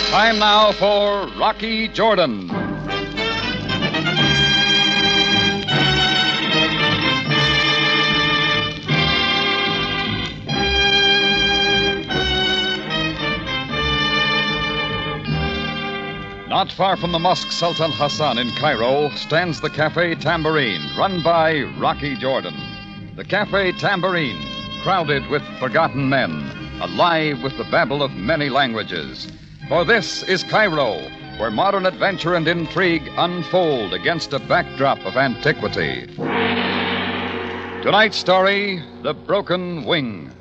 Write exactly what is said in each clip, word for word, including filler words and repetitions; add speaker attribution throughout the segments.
Speaker 1: Time now for Rocky Jordan. Not far from the Mosque Sultan Hassan in Cairo stands the Cafe Tambourine, run by Rocky Jordan. The Cafe Tambourine, crowded with forgotten men, alive with the babble of many languages. For this is Cairo, where modern adventure and intrigue unfold against a backdrop of antiquity. Tonight's story, The Broken Wing.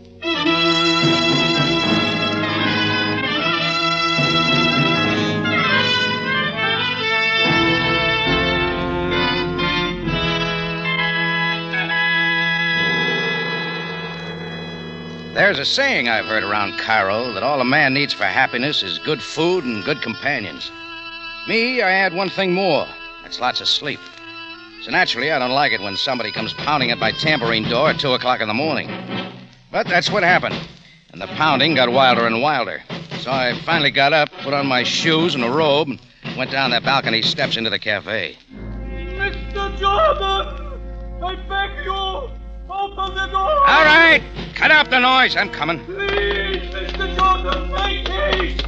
Speaker 2: There's a saying I've heard around Cairo that all a man needs for happiness is good food and good companions. Me, I add one thing more. That's lots of sleep. So naturally, I don't like it when somebody comes pounding at my tambourine door at two o'clock in the morning. But that's what happened. And the pounding got wilder and wilder. So I finally got up, put on my shoes and a robe, and went down the balcony steps into the cafe.
Speaker 3: Mister Jordan! I beg you! Open the door!
Speaker 2: All right! Cut out the noise. I'm coming.
Speaker 3: Please, Mister Jordan, make haste!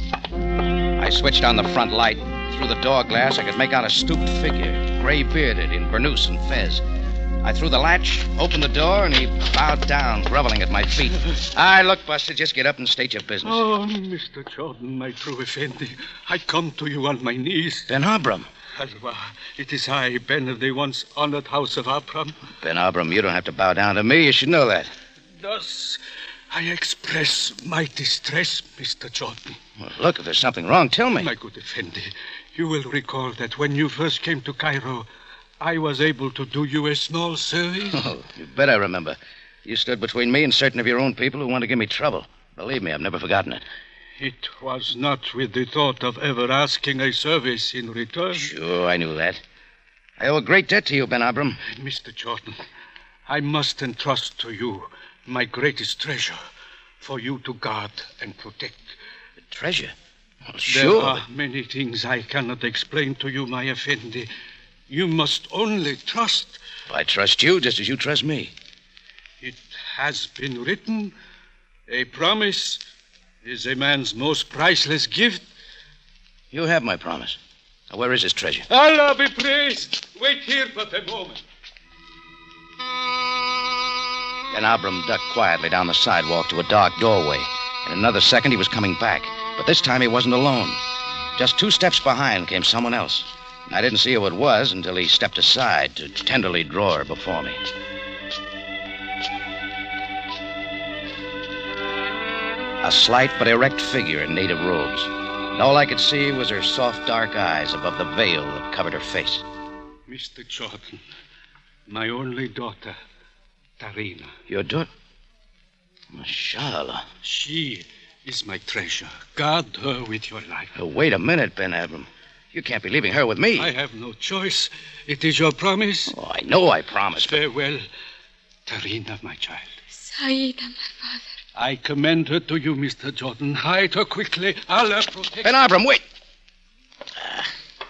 Speaker 2: I switched on the front light. Through the door glass, I could make out a stooped figure, gray-bearded in burnous and fez. I threw the latch, opened the door, and he bowed down, groveling at my feet. I look, Buster, just get up and state your business.
Speaker 3: Oh, Mister Jordan, my true Effendi, I come to you on my knees.
Speaker 2: Ben Abram.
Speaker 3: Alva, it is I, Ben of the once honored house of Abram.
Speaker 2: Ben Abram, you don't have to bow down to me. You should know that.
Speaker 3: Thus, I express my distress, Mister Jordan.
Speaker 2: Well, look, if there's something wrong, tell me.
Speaker 3: My good Effendi, you will recall that when you first came to Cairo, I was able to do you a small service.
Speaker 2: Oh, you bet I remember. You stood between me and certain of your own people who wanted to give me trouble. Believe me, I've never forgotten it.
Speaker 3: It was not with the thought of ever asking a service in return.
Speaker 2: Sure, I knew that. I owe a great debt to you, Ben Abram.
Speaker 3: Mister Jordan, I must entrust to you my greatest treasure for you to guard and protect.
Speaker 2: Treasure? Well,
Speaker 3: There
Speaker 2: sure.
Speaker 3: are many things I cannot explain to you, my Effendi. You must only trust.
Speaker 2: I trust you just as you trust me.
Speaker 3: It has been written, a promise is a man's most priceless gift.
Speaker 2: You have my promise. Now, where is this treasure?
Speaker 3: Allah be praised. Wait here but a moment.
Speaker 2: Ben Abram ducked quietly down the sidewalk to a dark doorway. In another second, he was coming back. But this time, he wasn't alone. Just two steps behind came someone else. I didn't see who it was until he stepped aside to tenderly draw her before me. A slight but erect figure in native robes. And all I could see was her soft, dark eyes above the veil that covered her face.
Speaker 3: Mister Jordan, my only daughter, Tarina.
Speaker 2: Your daughter? Mashallah.
Speaker 3: She is my treasure. Guard her with your life.
Speaker 2: Oh, wait a minute, Ben Abram. You can't be leaving her with me.
Speaker 3: I have no choice. It is your promise.
Speaker 2: Oh, I know I promised. But...
Speaker 3: Farewell, Tarina, my child.
Speaker 4: Saida, my father.
Speaker 3: I commend her to you, Mister Jordan. Hide her quickly. Allah protect...
Speaker 2: Ben Abram, wait. Ah.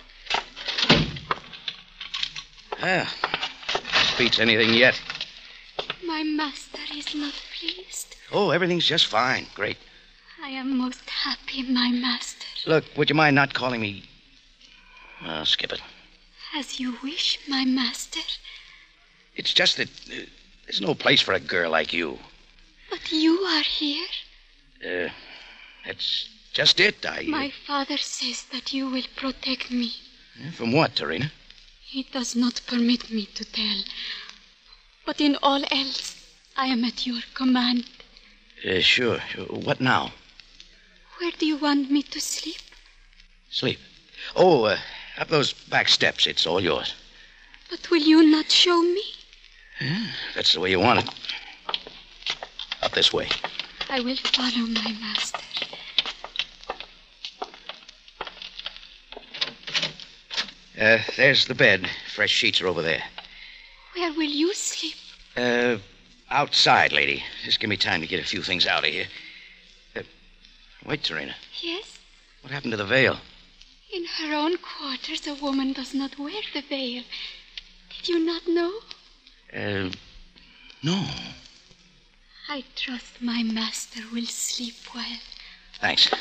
Speaker 2: Ah. This beats anything yet.
Speaker 4: My master is not pleased.
Speaker 2: Oh, everything's just fine. Great.
Speaker 4: I am most happy, my master.
Speaker 2: Look, would you mind not calling me... Oh, skip it.
Speaker 4: As you wish, my master.
Speaker 2: It's just that uh, there's no place for a girl like you.
Speaker 4: But you are here.
Speaker 2: Uh, that's just it. I... Uh...
Speaker 4: My father says that you will protect me.
Speaker 2: From what, Tarina?
Speaker 4: He does not permit me to tell. But in all else, I am at your command.
Speaker 2: Uh, sure. What now?
Speaker 4: Where do you want me to sleep?
Speaker 2: Sleep? Oh, uh, up those back steps. It's all yours.
Speaker 4: But will you not show me?
Speaker 2: Yeah, that's the way you want it. Up this way.
Speaker 4: I will follow my master.
Speaker 2: Uh, there's the bed. Fresh sheets are over there.
Speaker 4: Where will you sleep?
Speaker 2: Uh, outside, lady. Just give me time to get a few things out of here. Uh, wait, Tarina.
Speaker 4: Yes?
Speaker 2: What happened to the veil?
Speaker 4: In her own quarters, a woman does not wear the veil. Did you not know?
Speaker 2: Uh, no.
Speaker 4: I trust my master will sleep well.
Speaker 2: Thanks.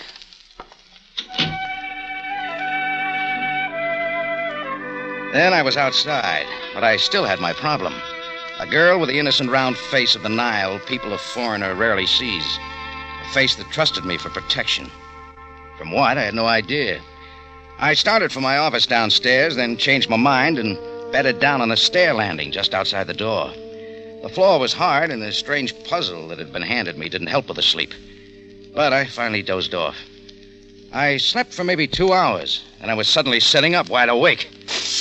Speaker 2: Then I was outside, but I still had my problem. A girl with the innocent round face of the Nile people a foreigner rarely sees. A face that trusted me for protection. From what, I had no idea. I started for my office downstairs, then changed my mind and bedded down on a stair landing just outside the door. The floor was hard, and the strange puzzle that had been handed me didn't help with the sleep. But I finally dozed off. I slept for maybe two hours, and I was suddenly sitting up wide awake.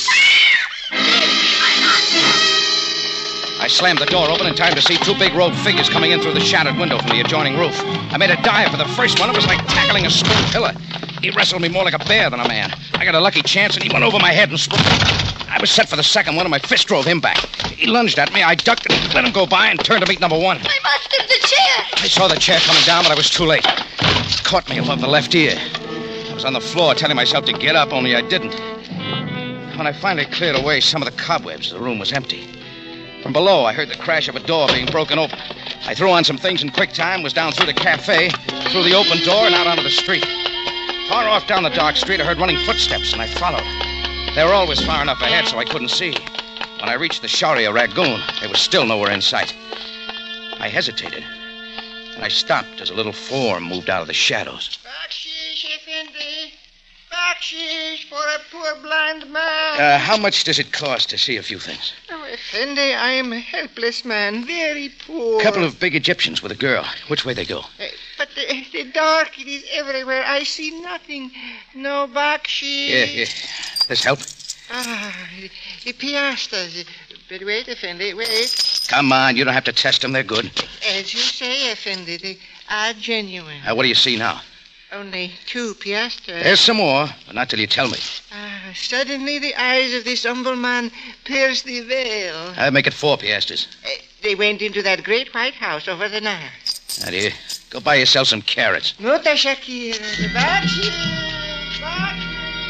Speaker 2: I slammed the door open in time to see two big robed figures coming in through the shattered window from the adjoining roof. I made a dive for the first one. It was like tackling a stone pillar. He wrestled me more like a bear than a man. I got a lucky chance, and he went over my head and spooked me. I was set for the second one, and my fist drove him back. He lunged at me. I ducked and let him go by and turned to meet number one.
Speaker 5: My master, the chair!
Speaker 2: I saw the chair coming down, but I was too late. It caught me above the left ear. I was on the floor telling myself to get up, only I didn't. When I finally cleared away some of the cobwebs, the room was empty. From below, I heard the crash of a door being broken open. I threw on some things in quick time, was down through the cafe, through the open door, and out onto the street. Far off down the dark street, I heard running footsteps, and I followed. They were always far enough ahead so I couldn't see. When I reached the Sharia Ragoon, they were still nowhere in sight. I hesitated, and I stopped as a little form moved out of the shadows.
Speaker 6: Bakshish, Effendi. Bakshish for a poor blind man.
Speaker 2: Uh, how much does it cost to see a few things?
Speaker 6: Oh, Effendi, I am a helpless man, very poor.
Speaker 2: A couple of big Egyptians with a girl. Which way they go?
Speaker 6: Uh, but the, the dark, it is everywhere. I see nothing. No bakshish.
Speaker 2: Yeah, yeah. This help?
Speaker 6: Ah, the piastas. But wait, Effendi, wait.
Speaker 2: Come on, you don't have to test them. They're good.
Speaker 6: As you say, Effendi, they are genuine.
Speaker 2: Uh, what do you see now?
Speaker 6: Only two piastres.
Speaker 2: There's some more, but not till you tell me.
Speaker 6: Ah, suddenly the eyes of this humble man pierced the veil.
Speaker 2: I'll make it four piastres.
Speaker 6: Uh, they went into that great white house over the Nile.
Speaker 2: Now, dear, go buy yourself some carrots.
Speaker 6: Nota Shakira, the bakshish, bakshish.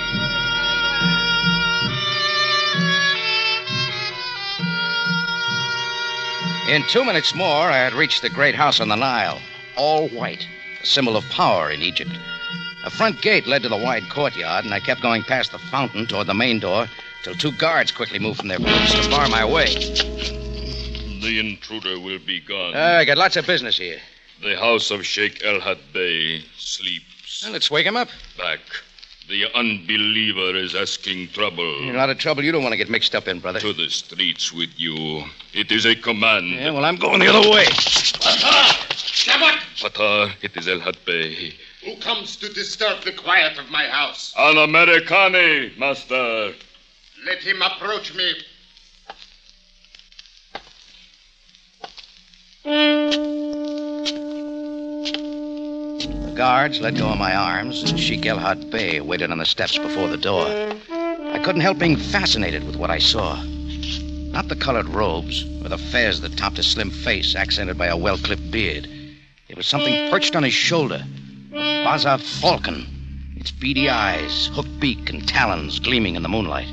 Speaker 2: In two minutes more, I had reached the great house on the Nile, all white, a symbol of power in Egypt. A front gate led to the wide courtyard, and I kept going past the fountain toward the main door till two guards quickly moved from their posts to bar my way.
Speaker 7: The intruder will be gone.
Speaker 2: Uh, I got lots of business here.
Speaker 7: The house of Sheikh El-Had Bey sleeps.
Speaker 2: Well, let's wake him up.
Speaker 7: Back. The unbeliever is asking trouble.
Speaker 2: A lot of trouble you don't want to get mixed up in, brother.
Speaker 7: To the streets with you. It is a command.
Speaker 2: Yeah, well, I'm going the other way.
Speaker 7: Fatah, it is El-Had Bey.
Speaker 8: Who comes to disturb the quiet of my house?
Speaker 7: An Americani, master.
Speaker 8: Let him approach me.
Speaker 2: The guards let go of my arms, and Sheikh El-Had Bey waited on the steps before the door. I couldn't help being fascinated with what I saw. Not the colored robes, or the fez that topped his slim face, accented by a well-clipped beard. It was something perched on his shoulder. A Baza falcon, its beady eyes, hooked beak, and talons gleaming in the moonlight.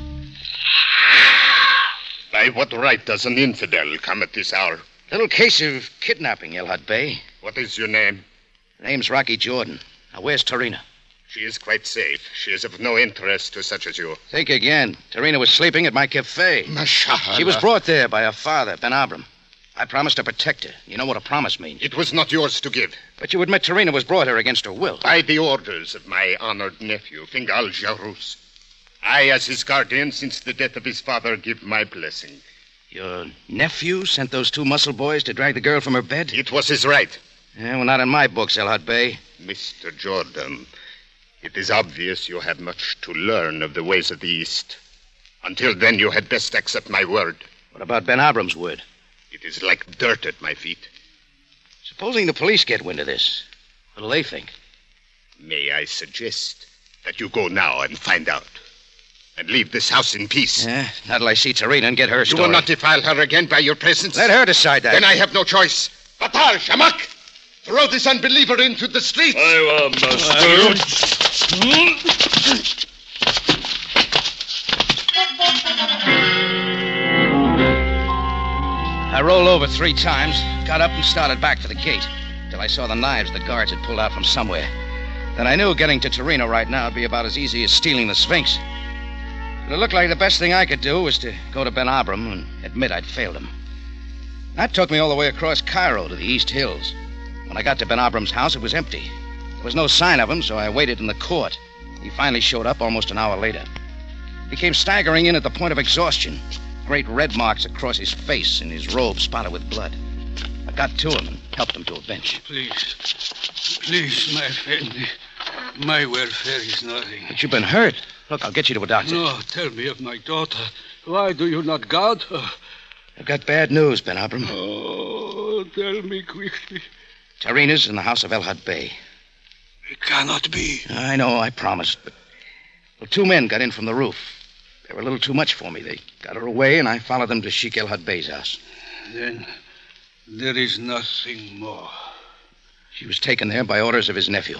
Speaker 8: By what right does an infidel come at this hour?
Speaker 2: Little case of kidnapping, El-Had Bey.
Speaker 8: What is your name?
Speaker 2: Name's Rocky Jordan. Now, where's Tarina?
Speaker 8: She is quite safe. She is of no interest to such as you.
Speaker 2: Think again. Tarina was sleeping at my cafe.
Speaker 8: Mashallah.
Speaker 2: She was brought there by her father, Ben Abram. I promised to protect her. You know what a promise means.
Speaker 8: It was not yours to give.
Speaker 2: But you admit Tarina was brought here against her will.
Speaker 8: By the orders of my honored nephew, Fingal Jarous. I, as his guardian since the death of his father, give my blessing.
Speaker 2: Your nephew sent those two muscle boys to drag the girl from her bed?
Speaker 8: It was his right.
Speaker 2: Yeah, well, not in my books, El-Had Bey.
Speaker 8: Mister Jordan, it is obvious you have much to learn of the ways of the East. Until then, you had best accept my word.
Speaker 2: What about Ben Abram's word?
Speaker 8: It is like dirt at my feet.
Speaker 2: Supposing the police get wind of this, what'll they think?
Speaker 8: May I suggest that you go now and find out? And leave this house in peace.
Speaker 2: Yeah, not till I see Tarina and get her story.
Speaker 8: You will not defile her again by your presence?
Speaker 2: Let her decide that.
Speaker 8: Then I have no choice. Batar, Shamak! Throw this unbeliever into the streets!
Speaker 7: I will, master.
Speaker 2: I rolled over three times, got up and started back for the gate, till I saw the knives the guards had pulled out from somewhere. Then I knew getting to Torino right now would be about as easy as stealing the Sphinx. It looked like the best thing I could do was to go to Ben Abram and admit I'd failed him. That took me all the way across Cairo to the East Hills. When I got to Ben Abram's house, it was empty. There was no sign of him, so I waited in the court. He finally showed up almost an hour later. He came staggering in at the point of exhaustion, great red marks across his face and his robe spotted with blood. I got to him and helped him to a bench.
Speaker 3: Please, please, my friend. My welfare is nothing.
Speaker 2: But you've been hurt. Look, I'll get you to a doctor.
Speaker 3: No, tell me of my daughter. Why do you not guard her?
Speaker 2: I've got bad news, Ben Abram.
Speaker 3: Oh, tell me quickly.
Speaker 2: Tarina's in the house of Elhad Bey.
Speaker 3: It cannot be.
Speaker 2: I know, I promised, but well, two men got in from the roof. They were a little too much for me. They got her away, and I followed them to Sheikh Elhad Bey's house.
Speaker 3: Then there is nothing more.
Speaker 2: She was taken there by orders of his nephew.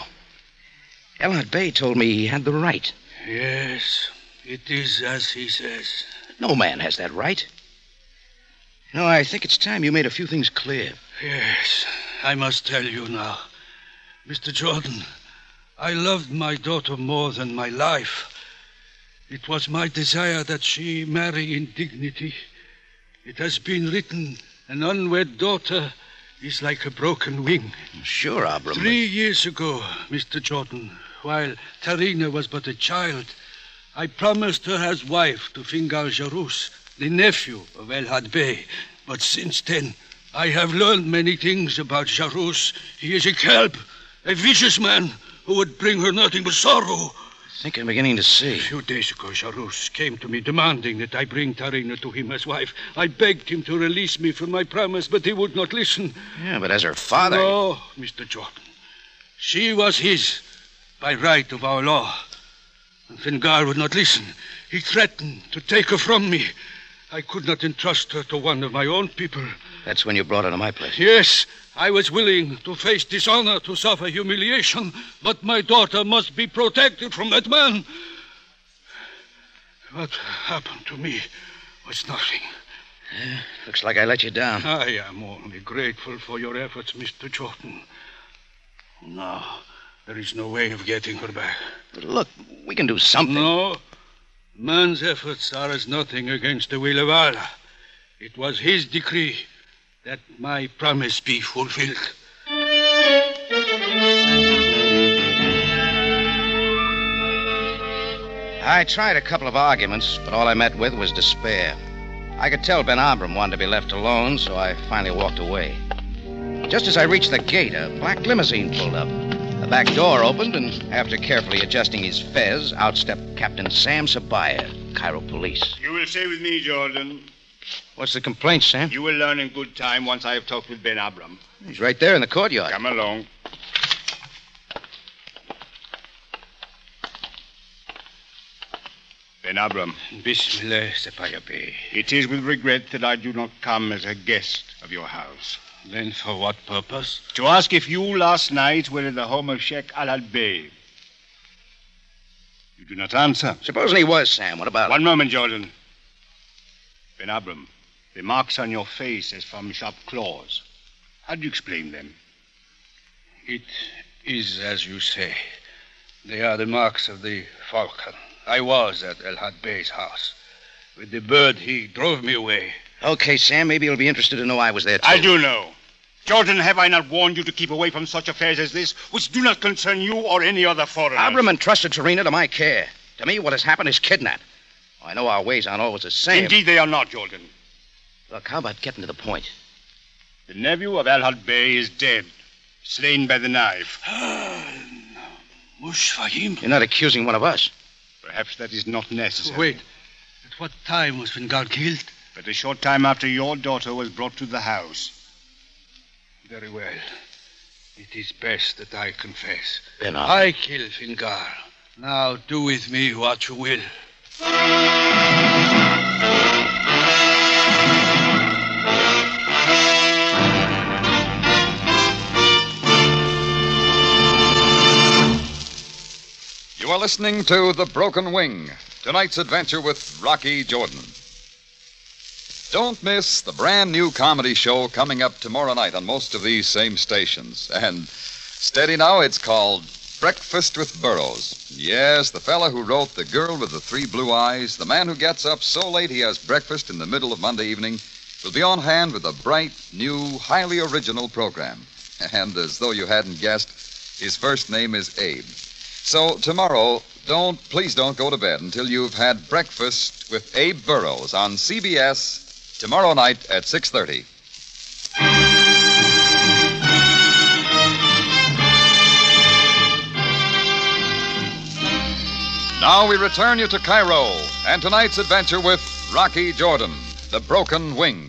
Speaker 2: Elhad Bey told me he had the right.
Speaker 3: Yes, it is as he says.
Speaker 2: No man has that right. You know, I think it's time you made a few things clear.
Speaker 3: Yes, I must tell you now. Mister Jordan, I loved my daughter more than my life. It was my desire that she marry in dignity. It has been written, an unwed daughter is like a broken wing.
Speaker 2: Sure, Abram.
Speaker 3: Three years ago, Mister Jordan, while Tarina was but a child, I promised her as wife to Fingal Jarus, the nephew of Elhad Bey. But since then, I have learned many things about Jarus. He is a kelp, a vicious man who would bring her nothing but sorrow.
Speaker 2: I think I'm beginning to see.
Speaker 3: A few days ago, Jarus came to me demanding that I bring Tarina to him as wife. I begged him to release me from my promise, but he would not listen.
Speaker 2: Yeah, but as her father...
Speaker 3: No, Mister Jordan. She was his by right of our law. And Fingal would not listen. He threatened to take her from me. I could not entrust her to one of my own people.
Speaker 2: That's when you brought her to my place.
Speaker 3: Yes, I was willing to face dishonor, to suffer humiliation, but my daughter must be protected from that man. What happened to me was nothing.
Speaker 2: Yeah, looks like I let you down.
Speaker 3: I am only grateful for your efforts, Mister Jordan. No, there is no way of getting her back.
Speaker 2: But look, we can do something.
Speaker 3: No, man's efforts are as nothing against the will of Allah. It was his decree that my promise be fulfilled.
Speaker 2: I tried a couple of arguments, but all I met with was despair. I could tell Ben Abram wanted to be left alone, so I finally walked away. Just as I reached the gate, a black limousine pulled up. The back door opened, and after carefully adjusting his fez, out stepped Captain Sam Sabaya, Cairo Police.
Speaker 8: You will stay with me, Jordan.
Speaker 2: What's the complaint, Sam?
Speaker 8: You will learn in good time once I have talked with Ben Abram.
Speaker 2: He's right there in the courtyard.
Speaker 8: Come along. Ben Abram.
Speaker 3: Bismillah, Sepaya Bey.
Speaker 8: It is with regret that I do not come as a guest of your house.
Speaker 3: Then for what purpose?
Speaker 8: To ask if you last night were in the home of Sheikh Elhad Bey. You do not answer.
Speaker 2: Supposing he was, Sam. What about
Speaker 8: One
Speaker 2: it?
Speaker 8: moment, Jordan. Ben Abram, the marks on your face as from sharp claws. How do you explain them?
Speaker 3: It is as you say. They are the marks of the falcon. I was at Elhad Bey's house. With the bird, he drove me away.
Speaker 2: Okay, Sam, maybe you'll be interested to know I was there, too.
Speaker 8: I do know. Jordan, have I not warned you to keep away from such affairs as this, which do not concern you or any other foreigner?
Speaker 2: Abram entrusted Tarina to my care. To me, what has happened is kidnap. I know our ways aren't always the same.
Speaker 8: Indeed, they are not, Jordan.
Speaker 2: Look, how about getting to the point?
Speaker 8: The nephew of Elhad Bey is dead, slain by the knife.
Speaker 3: Mushfahim.
Speaker 2: You're not accusing one of us.
Speaker 8: Perhaps that is not necessary.
Speaker 3: Wait. At what time was Fingal killed?
Speaker 8: But a short time after your daughter was brought to the house.
Speaker 3: Very well. It is best that I confess.
Speaker 2: Ben
Speaker 3: Abram. I killed Fingal. Now do with me what you will.
Speaker 1: You are listening to The Broken Wing, tonight's adventure with Rocky Jordan. Don't miss the brand new comedy show coming up tomorrow night on most of these same stations. And steady now, it's called Breakfast with Burroughs. Yes, the fella who wrote The Girl with the Three Blue Eyes, the man who gets up so late he has breakfast in the middle of Monday evening, will be on hand with a bright, new, highly original program. And as though you hadn't guessed, his first name is Abe. So tomorrow, don't, please don't go to bed until you've had breakfast with Abe Burroughs on C B S tomorrow night at six thirty. Now we return you to Cairo and tonight's adventure with Rocky Jordan, The Broken Wing.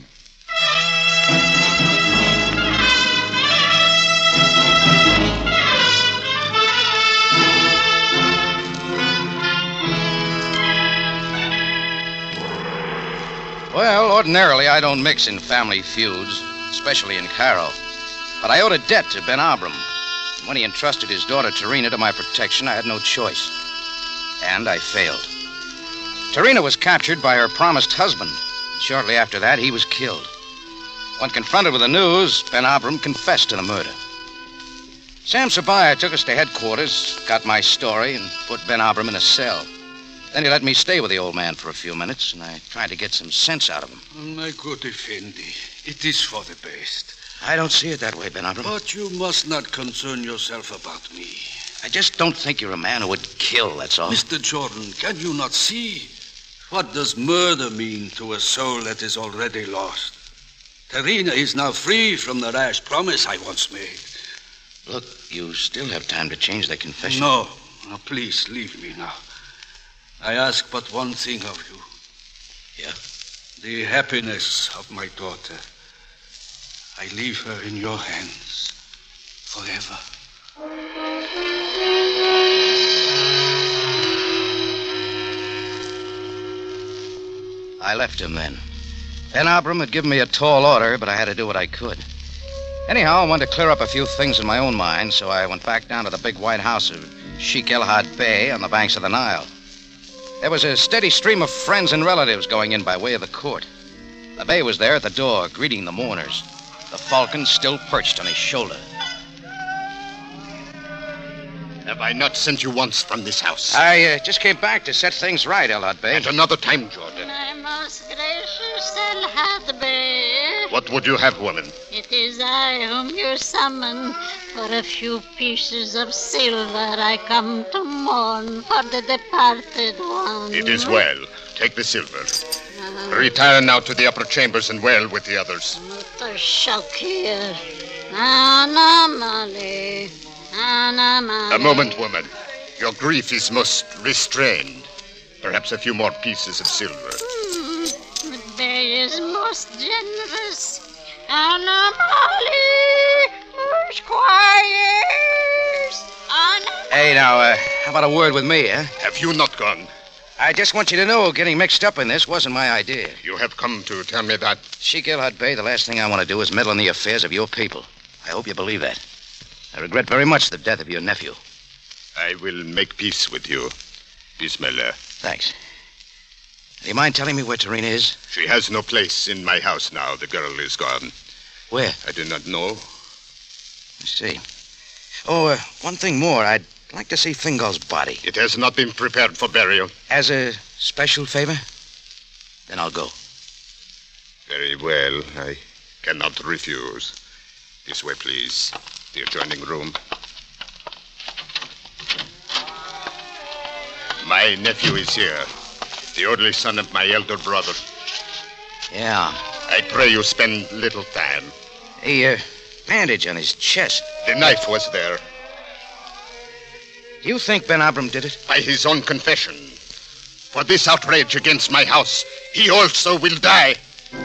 Speaker 2: Well, ordinarily I don't mix in family feuds, especially in Cairo. But I owed a debt to Ben Abram. And when he entrusted his daughter Tarina to my protection, I had no choice. And I failed. Tarina was captured by her promised husband. Shortly after that, he was killed. When confronted with the news, Ben Abram confessed to the murder. Sam Sabaya took us to headquarters, got my story, and put Ben Abram in a cell. Then he let me stay with the old man for a few minutes, and I tried to get some sense out of him.
Speaker 3: My good Effendi, it is for the best.
Speaker 2: I don't see it that way, Ben Abram.
Speaker 3: But you must not concern yourself about me.
Speaker 2: I just don't think you're a man who would kill, that's all.
Speaker 3: Mister Jordan, can you not see? What does murder mean to a soul that is already lost? Tarina is now free from the rash promise I once made.
Speaker 2: Look, you still have time to change the confession.
Speaker 3: No, no, please leave me now. I ask but one thing of you.
Speaker 2: Yeah?
Speaker 3: The happiness of my daughter. I leave her in your hands forever.
Speaker 2: I left him then. Ben Abram had given me a tall order, but I had to do what I could. Anyhow, I wanted to clear up a few things in my own mind, so I went back down to the big white house of Sheikh El Had Bey on the banks of the Nile. There was a steady stream of friends and relatives going in by way of the court. The Bey was there at the door, greeting the mourners, the falcon still perched on his shoulder.
Speaker 8: Have I not sent you once from this house?
Speaker 2: I uh, just came back to set things right, El Had Bey.
Speaker 8: At another time, Jordan.
Speaker 5: My most gracious El Had Bey.
Speaker 8: What would you have, woman?
Speaker 5: It is I whom you summon. For a few pieces of silver I come to mourn for the departed one.
Speaker 8: It is well. Take the silver. Uh, Retire now to the upper chambers and wail with the others.
Speaker 5: Not a shock here. Anamale. Anamale.
Speaker 8: A moment, woman. Your grief is most restrained. Perhaps a few more pieces of silver.
Speaker 5: Mm, the Bey is most generous. Anamale.
Speaker 2: Hey, now, uh, how about a word with me, huh?
Speaker 8: Have you not gone?
Speaker 2: I just want you to know getting mixed up in this wasn't my idea.
Speaker 8: You have come to tell me that?
Speaker 2: Sheikh El Had Bey, the last thing I want to do is meddle in the affairs of your people. I hope you believe that. I regret very much the death of your nephew.
Speaker 8: I will make peace with you, Bismillah.
Speaker 2: Thanks. Do you mind telling me where Tarina is?
Speaker 8: She has no place in my house now. The girl is gone.
Speaker 2: Where?
Speaker 8: I do not know.
Speaker 2: I see. Oh, uh, one thing more. I'd like to see Fingal's body.
Speaker 8: It has not been prepared for burial.
Speaker 2: As a special favor? Then I'll go.
Speaker 8: Very well. I cannot refuse. This way, please. The adjoining room. My nephew is here. The only son of my elder brother.
Speaker 2: Yeah.
Speaker 8: I pray you spend little time.
Speaker 2: A uh, bandage on his chest.
Speaker 8: The knife was there.
Speaker 2: Do you think Ben Abram did it?
Speaker 8: By his own confession. For this outrage against my house, he also will die.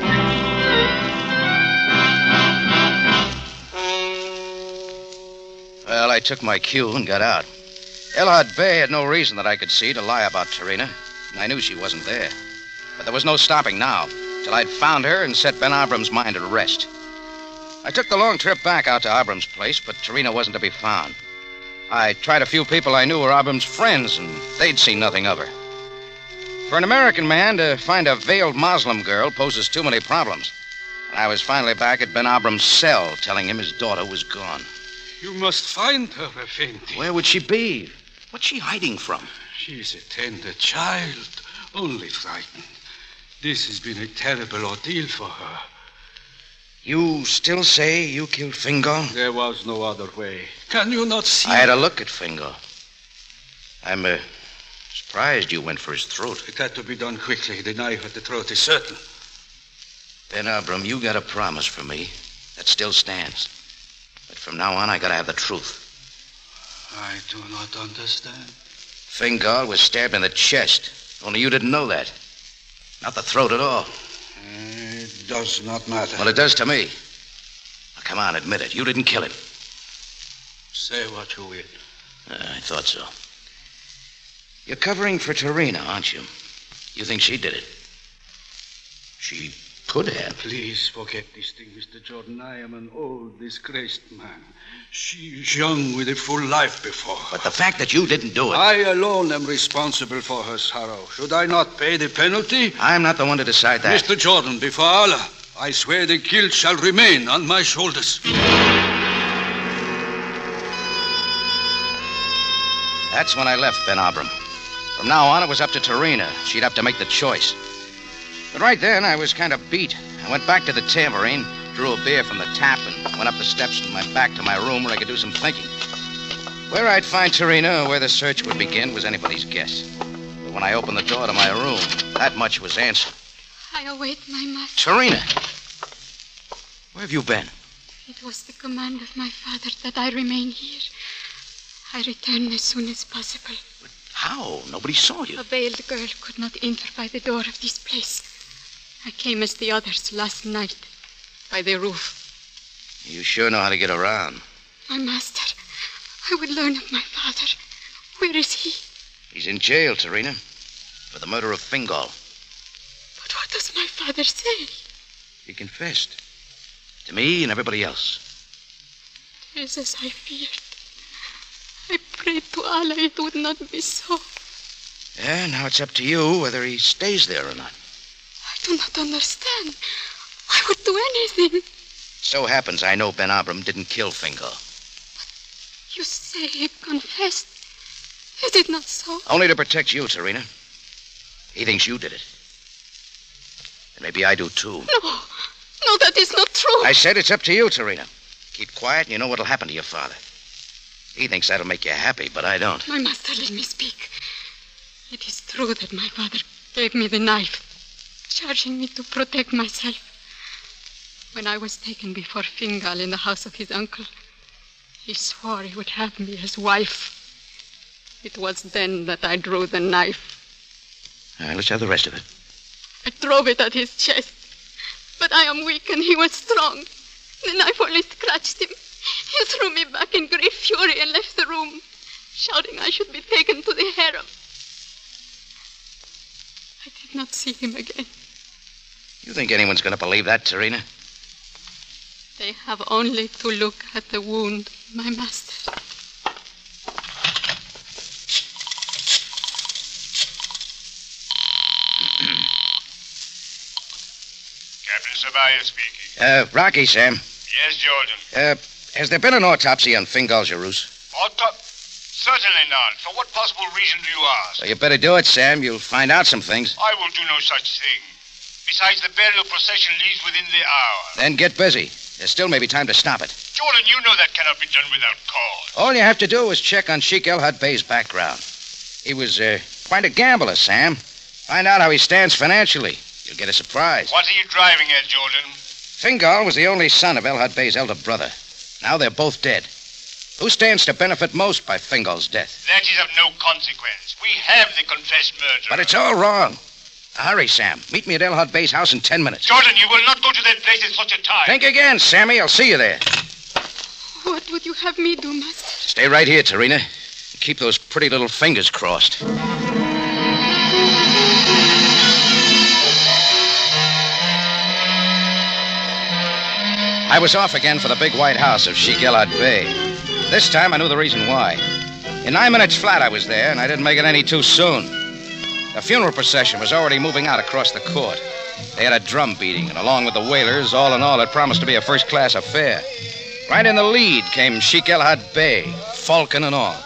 Speaker 2: Well, I took my cue and got out. El Had Bey had no reason that I could see to lie about Tarina, and I knew she wasn't there. But there was no stopping now, till I'd found her and set Ben Abram's mind at rest. I took the long trip back out to Abram's place, but Tarina wasn't to be found. I tried a few people I knew were Abram's friends, and they'd seen nothing of her. For an American man to find a veiled Muslim girl poses too many problems. And I was finally back at Ben Abram's cell, telling him his daughter was gone.
Speaker 3: You must find her, Effendi.
Speaker 2: Where would she be? What's she hiding from?
Speaker 3: She's a tender child, only frightened. This has been a terrible ordeal for her.
Speaker 2: You still say you killed Fingal?
Speaker 3: There was no other way. Can you not see?
Speaker 2: I had a look at Fingal. I'm uh, surprised you went for his throat.
Speaker 3: It had to be done quickly. The knife at the throat is certain.
Speaker 2: Ben Abram, you got a promise from me. That still stands. But from now on, I gotta have the truth.
Speaker 3: I do not understand.
Speaker 2: Fingal was stabbed in the chest. Only you didn't know that. Not the throat at all.
Speaker 3: It does not matter.
Speaker 2: Well, it does to me. Now, come on, admit it. You didn't kill him.
Speaker 3: Say what you will.
Speaker 2: Uh, I thought so. You're covering for Tarina, aren't you? You think she did it? She could have.
Speaker 3: Please forget this thing, Mister Jordan. I am an old, disgraced man. She is young with a full life before her.
Speaker 2: But the fact that you didn't do it...
Speaker 3: I alone am responsible for her sorrow. Should I not pay the penalty?
Speaker 2: I'm not the one to decide that.
Speaker 3: Mister Jordan, before Allah, I swear the guilt shall remain on my shoulders.
Speaker 2: That's when I left Ben Abram. From now on, it was up to Tarina. She'd have to make the choice. But right then, I was kind of beat. I went back to the tambourine, drew a beer from the tap, and went up the steps and went back to my room where I could do some thinking. Where I'd find Tarina or where the search would begin was anybody's guess. But when I opened the door to my room, that much was answered.
Speaker 4: I await my master.
Speaker 2: Tarina! Where have you been?
Speaker 4: It was the command of my father that I remain here. I return as soon as possible.
Speaker 2: But how? Nobody saw you.
Speaker 4: A veiled girl could not enter by the door of this place. I came as the others last night, by the roof.
Speaker 2: You sure know how to get around.
Speaker 4: My master, I would learn of my father. Where is he?
Speaker 2: He's in jail, Tarina, for the murder of Fingal.
Speaker 4: But what does my father say?
Speaker 2: He confessed. To me and everybody else.
Speaker 4: It is as I feared. I prayed to Allah it would not be so.
Speaker 2: Yeah, now it's up to you whether he stays there or not.
Speaker 4: I do not understand. I would do anything.
Speaker 2: So happens I know Ben Abram didn't kill Fingal.
Speaker 4: But you say he confessed. Is it not so?
Speaker 2: Only to protect you, Tarina. He thinks you did it. And maybe I do, too.
Speaker 4: No. No, that is not true.
Speaker 2: I said it's up to you, Tarina. Keep quiet and you know what'll happen to your father. He thinks that'll make you happy, but I don't.
Speaker 4: My master, let me speak. It is true that my father gave me the knife, charging me to protect myself. When I was taken before Fingal in the house of his uncle, he swore he would have me as wife. It was then that I drew the knife.
Speaker 2: All right, let's have the rest of it.
Speaker 4: I drove it at his chest, but I am weak and he was strong. The knife only scratched him. He threw me back in great fury and left the room, shouting I should be taken to the harem. I did not see him again.
Speaker 2: You think anyone's going to believe that, Tarina?
Speaker 4: They have only to look at the wound, my master.
Speaker 9: Captain Sabaya speaking.
Speaker 2: Uh, Rocky, Sam.
Speaker 9: Yes, Jordan.
Speaker 2: Uh, has there been an autopsy on Fingal Jarus?
Speaker 9: Auto- Certainly not. For what possible reason do you ask?
Speaker 2: Well, you better do it, Sam. You'll find out some things.
Speaker 9: I will do no such thing. Besides, the burial procession leaves within the hour.
Speaker 2: Then get busy. There still may be time to stop it.
Speaker 9: Jordan, you know that cannot be done without cause.
Speaker 2: All you have to do is check on Sheik El Hadbey's background. He was uh, quite a gambler, Sam. Find out how he stands financially. You'll get a surprise.
Speaker 9: What are you driving at, Jordan?
Speaker 2: Fingal was the only son of El Hadbey's elder brother. Now they're both dead. Who stands to benefit most by Fingal's death?
Speaker 9: That is of no consequence. We have the confessed murderer.
Speaker 2: But it's all wrong. Hurry, Sam. Meet me at El Hadbey's house in ten minutes.
Speaker 9: Jordan, you will not go to that place at such a time.
Speaker 2: Think again, Sammy. I'll see you there.
Speaker 4: What would you have me do, master?
Speaker 2: Stay right here, Tarina. Keep those pretty little fingers crossed. I was off again for the big white house of Sheik El Hadbey. This time I knew the reason why. In nine minutes flat, I was there, and I didn't make it any too soon. The funeral procession was already moving out across the court. They had a drum beating, and along with the wailers, all in all, it promised to be a first-class affair. Right in the lead came Sheikh El Had Bey, falcon and all.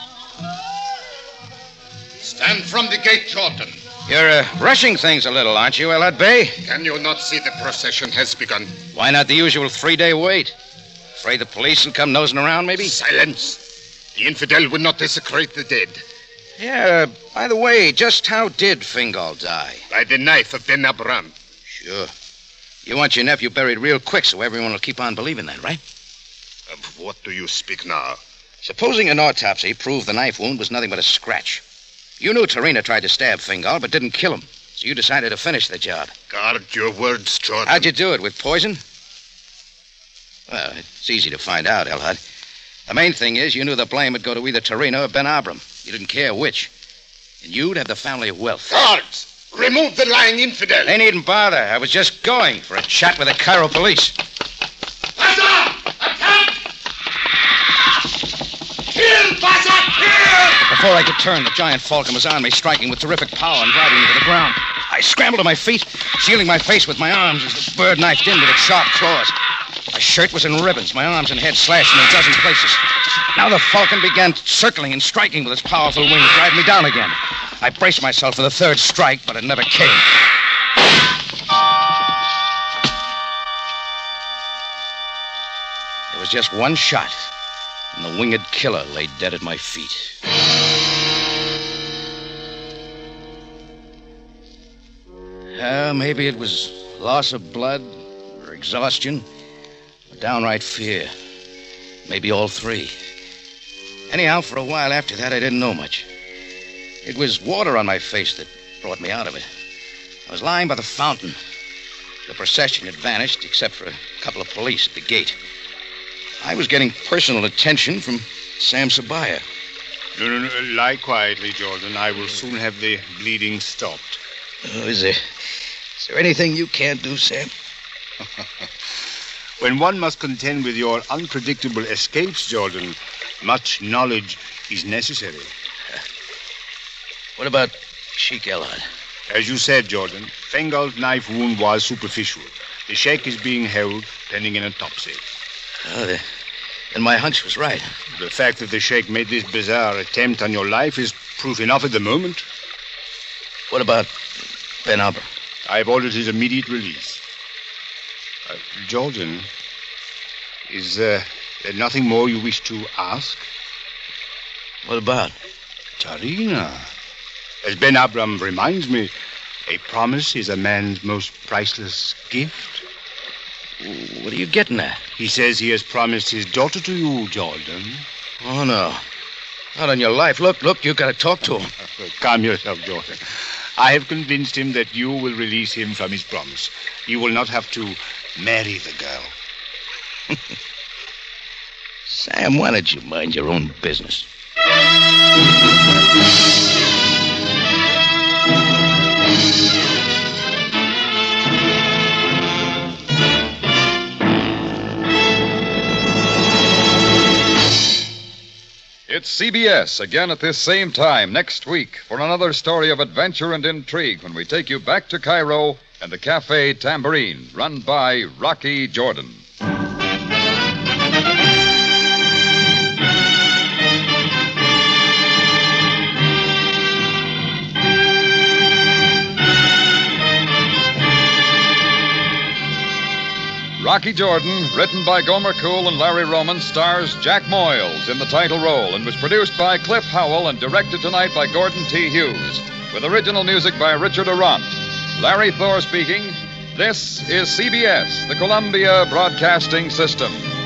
Speaker 8: Stand from the gate, Jordan.
Speaker 2: You're uh, rushing things a little, aren't you, El Had Bey?
Speaker 8: Can you not see the procession has begun?
Speaker 2: Why not the usual three-day wait? Afraid the police will come nosing around, maybe?
Speaker 8: Silence. The infidel would not desecrate the dead.
Speaker 2: Yeah, uh, by the way, just how did Fingal die?
Speaker 8: By the knife of Ben Abram.
Speaker 2: Sure. You want your nephew buried real quick so everyone will keep on believing that, right?
Speaker 8: Of what do you speak now?
Speaker 2: Supposing an autopsy proved the knife wound was nothing but a scratch. You knew Tarina tried to stab Fingal, but didn't kill him. So you decided to finish the job.
Speaker 8: Guard your words, Jordan.
Speaker 2: How'd you do it, with poison? Well, it's easy to find out, Elhud. The main thing is you knew the blame would go to either Tarina or Ben Abram. You didn't care which. And you'd have the family of wealth.
Speaker 8: Guards! Remove the lying infidel!
Speaker 2: They needn't bother. I was just going for a chat with the Cairo police. Before I could turn, the giant falcon was on me, striking with terrific power and driving me to the ground. I scrambled to my feet, shielding my face with my arms as the bird knifed in with its sharp claws. My shirt was in ribbons, my arms and head slashed in a dozen places. Now the falcon began circling and striking with its powerful wings, driving me down again. I braced myself for the third strike, but it never came. There was just one shot, and the winged killer lay dead at my feet. Uh, maybe it was loss of blood, or exhaustion, or downright fear. Maybe all three. Anyhow, for a while after that, I didn't know much. It was water on my face that brought me out of it. I was lying by the fountain. The procession had vanished, except for a couple of police at the gate. I was getting personal attention from Sam Sabaya.
Speaker 9: No, no, no. Lie quietly, Jordan. I will soon have the bleeding stopped.
Speaker 2: Oh, is there, is there anything you can't do, Sam?
Speaker 9: When one must contend with your unpredictable escapes, Jordan, much knowledge is necessary.
Speaker 2: What about Sheikh El Had?
Speaker 9: As you said, Jordan, Fingal's knife wound was superficial. The sheikh is being held pending an autopsy.
Speaker 2: Oh, the, then my hunch was right.
Speaker 9: The fact that the sheikh made this bizarre attempt on your life is proof enough at the moment.
Speaker 2: What about Ben Abram?
Speaker 9: I've ordered his immediate release. Uh, Jordan, is uh, there nothing more you wish to ask?
Speaker 2: What about?
Speaker 9: Tarina. As Ben Abram reminds me, a promise is a man's most priceless gift.
Speaker 2: What are you getting at?
Speaker 9: He says he has promised his daughter to you, Jordan.
Speaker 2: Oh, no. Not on your life. Look, look, you've got to talk to him.
Speaker 9: Calm yourself, Jordan. I have convinced him that you will release him from his promise. You will not have to marry the girl.
Speaker 2: Sam, why don't you mind your own business?
Speaker 1: It's C B S again at this same time next week for another story of adventure and intrigue when we take you back to Cairo and the Cafe Tambourine, run by Rocky Jordan. Rocky Jordan, written by Gomer Cool and Larry Roman, stars Jack Moyles in the title role and was produced by Cliff Howell and directed tonight by Gordon T. Hughes, with original music by Richard Arant. Larry Thor speaking. This is C B S, the Columbia Broadcasting System.